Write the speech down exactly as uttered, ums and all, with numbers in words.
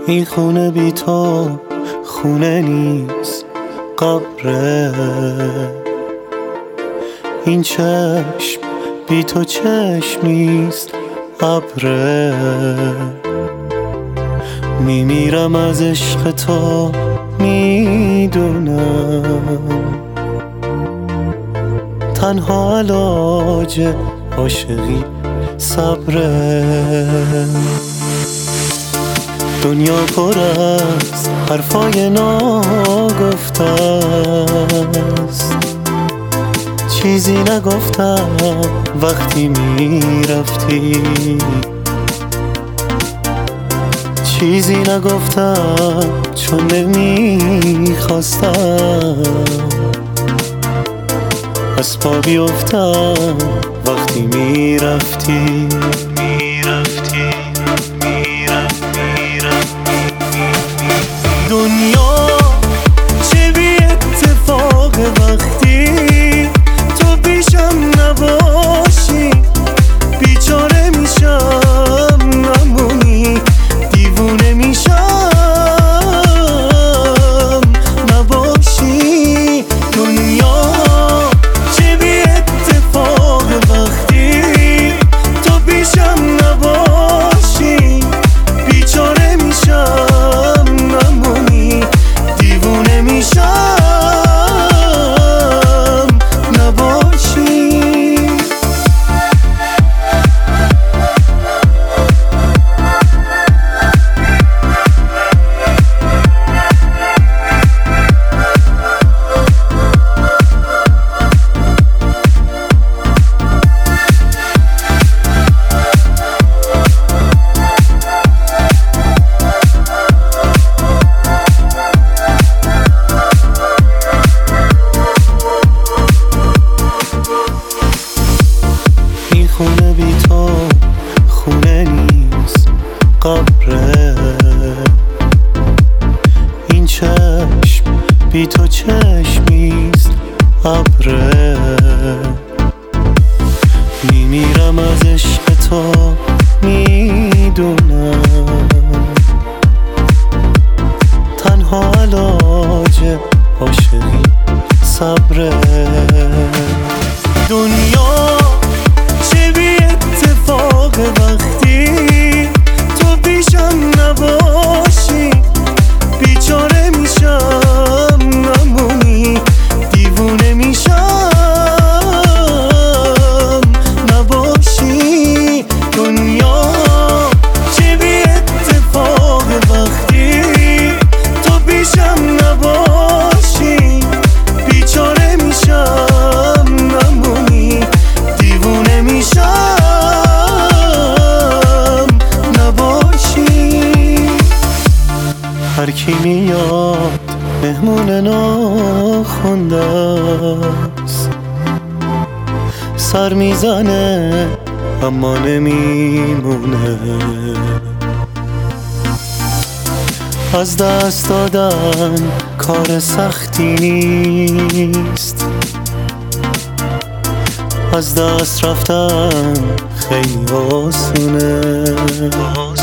این خونه بی تو خونه نیست، قبره. این چشم بی تو چشمیست، ابره. میمیرم از عشق تو، میدونم تنها علاج عاشقی صبره. دنیا پر از حرفای ناگفته است، چیزی نگفتم وقتی میرفتی، چیزی نگفتم چون نمیخواستم از پا بیفتم وقتی میرفتی. میرفتی دنیا چه بی اتفاق وقتی تو پیشم نباشی، بیچاره میشم نمونی، دیوونه میشم نباشی. دنیا چه بی اتفاق وقتی تو پیشم نباشی، بیچاره میشم خونه بی تو خونه نیست، قبره. این چشم بی تو چشمیست، ابره. میمیرم از عشق تو، میدونم تنها علاج عاشقی صبره. دنیا چه بی اتفاق وقتی تو پیشم نباشی، بیچاره میشم نمونی، دیوونه میشم نباشی. دنیا چه بی اتفاق وقتی تو پیشم نباشی، بیچاره میشم نمونی، دیوونه میشم نباشی. هر کی میاد مهمون ناخونده است، سر میزنه اما نمیمونه. از دست دادن کار سختی نیست، از دست رفتن خیلی آسونه.